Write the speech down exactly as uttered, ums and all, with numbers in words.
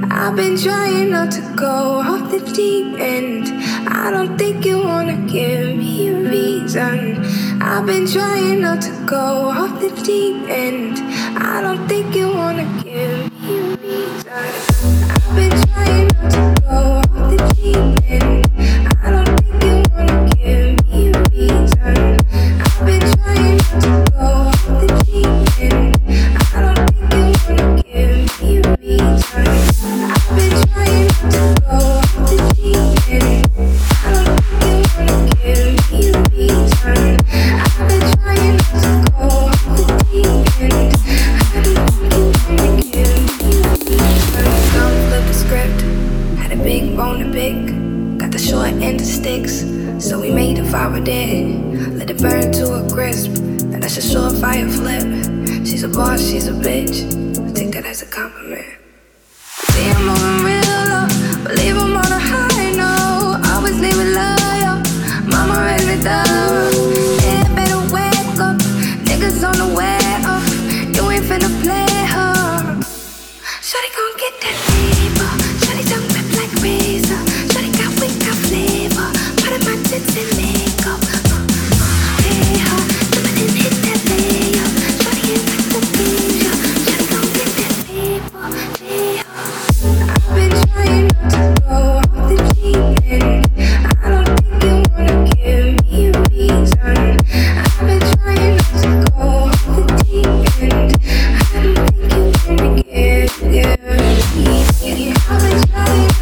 I've been trying not to go off the deep end. I don't think you wanna give me a reason. I've been trying not to go off the deep end. I don't think you wanna give me a reason. I've been trying not to go off the deep end. I don't think you wanna give me a reason. I've been trying not to go off the deep end. I don't think you wanna give me a reason. I've been trying not to go off the deep end. I don't think you wanna give me a reason. I've been trying not to go off the deep end. I don't think you wanna give me a reason. Don't flip the script. Had a big bone to pick. Got the short end of sticks, so we made a fire there. Let it burn to a crisp. And that's a surefire flip. She's a boss, she's a bitch. I take that as a compliment. See, I'm moving real low, but leave 'em on a high note. Always leave it loyal. Mama raised me thorough. Yeah, better wake up. Niggas on the way up. You ain't finna play her. Shawty gon' get that paper. Shawty tongue rip like razor. Shawty got wick, got flavor. Part of my tits and makeup. Uh, uh, hey, her. Jumpin' and hit that layup. Shawty ain't like the danger. Shawty gon' get that paper. Hey, her. I've been trying not to go off the deep end. I don't think you wanna give me a reason. I've been trying not to go off the deep end. I don't think you wanna give, give me. I've been trying